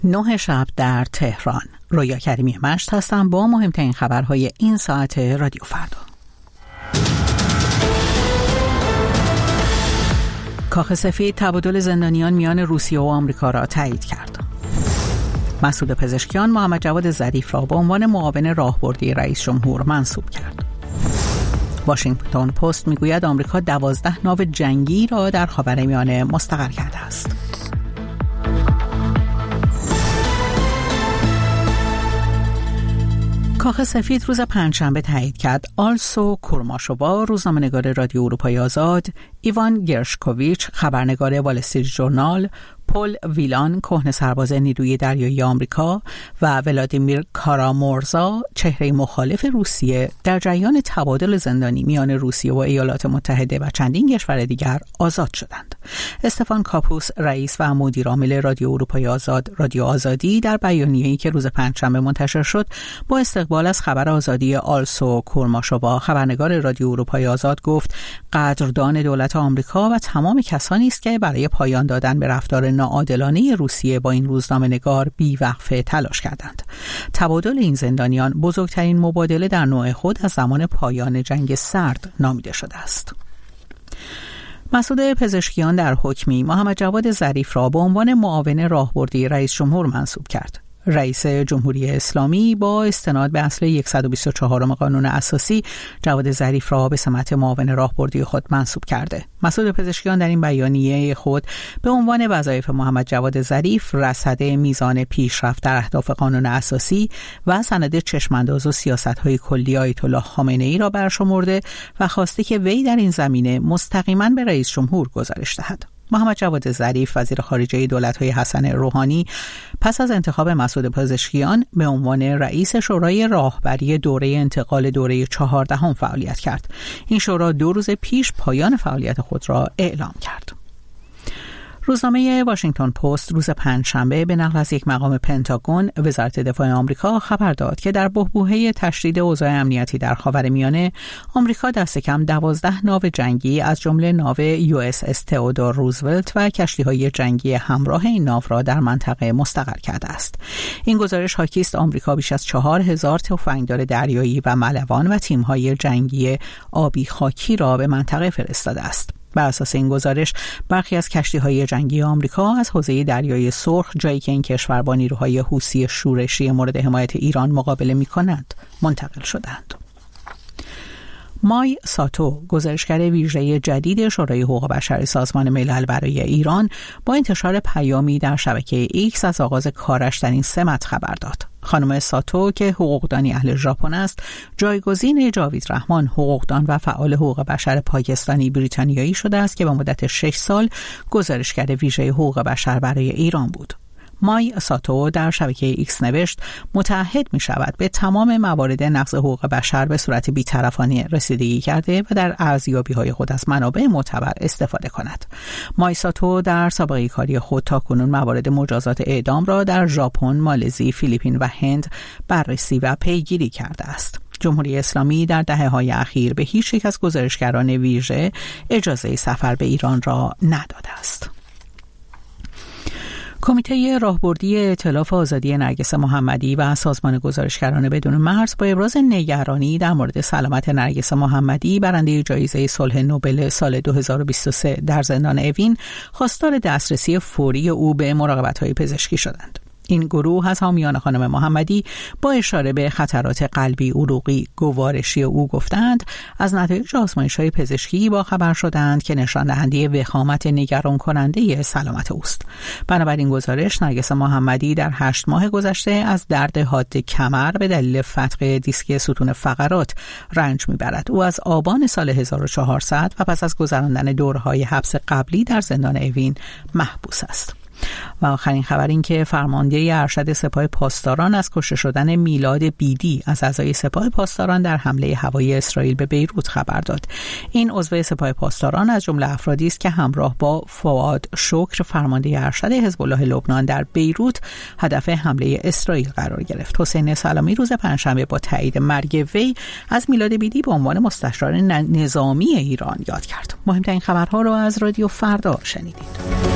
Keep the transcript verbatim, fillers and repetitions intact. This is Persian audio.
نه شب در تهران. رویا کریمی مشت هستم با مهمترین خبرهای این ساعت رادیو فردا. کاخ سفید تبادل زندانیان میان روسیه و آمریکا را تایید کرد. مسعود پزشکیان محمد جواد ظریف را به عنوان معاون راهبردی رئیس جمهور منصوب کرد. واشنگتن پست میگوید آمریکا دوازده ناو جنگی را در خاورمیانه مستقر کرده است. کاخ سفید روز پنجشنبه تایید کرد آلسو کورماشووا، روزنامه‌نگار رادیو اروپای آزاد، ایوان گرشکوویچ، خبرنگار وال استریت ژورنال، پل ویلان، کهنه سرباز نیروی دریایی آمریکا و ولادیمیر کارامورزا، چهره مخالف روسیه، در جریان تبادل زندانی میان روسیه و ایالات متحده و چندین کشور دیگر آزاد شدند. استفان کاپوس، رئیس و مدیر عامل رادیو اروپای آزاد، رادیو آزادی، در بیانیه‌ای که روز پنجشنبه منتشر شد، با استقبال از خبر آزادی آلسو کورماشووا، خبرنگار رادیو اروپای آزاد، گفت قدردان دولت آمریکا و تمام کسانی است که برای پایان دادن به رفتار ناعادلانه روسیه با این روزنامه‌نگار بی‌وقفه تلاش کردند. تبادل این زندانیان بزرگترین مبادله در نوع خود از زمان پایان جنگ سرد نامیده شده است. مسعود پزشکیان در حکمی محمد جواد ظریف را به عنوان معاون راهبردی رئیس جمهور منصوب کرد. رئیس جمهوری اسلامی با استناد به اصل صد و بیست و چهار قانون اساسی جواد ظریف را به سمت معاون راهبردی خود منصوب کرده. مسعود پزشکیان در این بیانیه خود به عنوان وظایف محمد جواد ظریف رصد میزان پیشرفت در اهداف قانون اساسی و سند چشمانداز و سیاست‌های کلی آیت الله خامنه‌ای را برشمرده و خواسته که وی در این زمینه مستقیما به رئیس جمهور گزارش دهد. محمد جواد ظریف، وزیر خارجه دولت‌های حسن روحانی، پس از انتخاب مسعود پزشکیان به عنوان رئیس شورای راهبری دوره انتقال دوره چهاردهم فعالیت کرد. این شورا دو روز پیش پایان فعالیت خود را اعلام کرد. روزنامه واشنگتن پست روز پنجشنبه به نقل از یک مقام پنتاگون، وزارت دفاع آمریکا خبر داد که در بحبوحه تشدید اوضاع امنیتی در خاورمیانه، آمریکا دست کم دوازده ناو جنگی از جمله ناو یو اس اس تئودور روزولت و کشتی‌های جنگی همراه این ناو را در منطقه مستقر کرده است. این گزارش حاکی است آمریکا بیش از چهار هزار تفنگدار دریایی و ملوان و تیم‌های جنگی آبی خاکی را به منطقه فرستاده است. بر اساس این گزارش، برخی از کشتی‌های جنگی آمریکا از حوزه دریای سرخ، جایی که این کشور با نیروهای حوثی شورشی مورد حمایت ایران مقابله می‌کنند، منتقل شدند. مای ساتو، گزارشگر ویژه جدید شورای حقوق بشر سازمان ملل برای ایران، با انتشار پیامی در شبکه ایکس از آغاز کارش در این سمت خبر داد. خانم ساتو که حقوقدانی اهل ژاپن است، جایگزین جاوید رحمان، حقوقدان و فعال حقوق بشر پاکستانی بریتانیایی شده است که به مدت شش سال گزارشگر ویژه حقوق بشر برای ایران بود. مای ساتو در شبکه ایکس نوشت متعهد می شود به تمام موارد نقض حقوق بشر به صورت بی‌طرفانه رسیدگی کرده و در ارزیابی های خود از منابع معتبر استفاده کند. مای ساتو در سابقه کاری خود تاکنون موارد مجازات اعدام را در ژاپن، مالزی، فیلیپین و هند بررسی و پیگیری کرده است. جمهوری اسلامی در دهه‌های اخیر به هیچ یک از گزارشگران ویژه اجازه سفر به ایران را نداده است. کمیته راهبردی ائتلاف آزادی نرگس محمدی و سازمان گزارشگران بدون مرز با ابراز نگرانی در مورد سلامت نرگس محمدی، برنده جایزه صلح نوبل سال دو هزار و بیست و سه در زندان اوین، خواستار دسترسی فوری او به مراقبت‌های پزشکی شدند. این گروه از حامیان خانم محمدی با اشاره به خطرات قلبی، عروقی، گوارشی او گفتند از نتایج آزمایش‌های پزشکی با خبر شدند که نشان دهنده وخامت نگران کننده سلامت اوست. بنابراین گزارش، نرگس محمدی در هشت ماه گذشته از درد حاد کمر به دلیل فتق دیسک ستون فقرات رنج می‌برد. او از آبان سال هزار و چهارصد و پس از گذراندن دوره‌های حبس قبلی در زندان اوین محبوس است. و آخرین خبر این که فرمانده ارشد سپاه پاسداران از کشته شدن میلاد بیدی از اعضای سپاه پاسداران در حمله هوایی اسرائیل به بیروت خبر داد. این عضو سپاه پاسداران از جمله افرادی است که همراه با فؤاد شکر، فرمانده ارشد حزب الله لبنان در بیروت، هدف حمله اسرائیل قرار گرفت. حسین سلامی روز پنجشنبه با تایید مرگ وی از میلاد بیدی به عنوان مستشار نظامی ایران یاد کرد. مهمترین خبرها را از رادیو فردا شنیدید.